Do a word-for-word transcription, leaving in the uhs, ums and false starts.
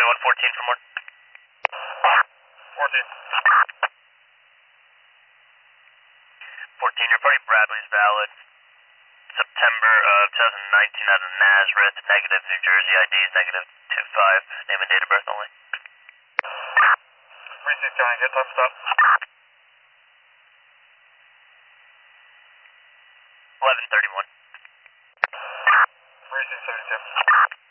twenty-one fourteen for more. fourteen. fourteen, your party Bradley's valid. September of twenty nineteen out of Nazareth, negative New Jersey, I D is negative two five, name and date of birth only. Receive, can I get time stop? eleven thirty-one. Receive seventy-two.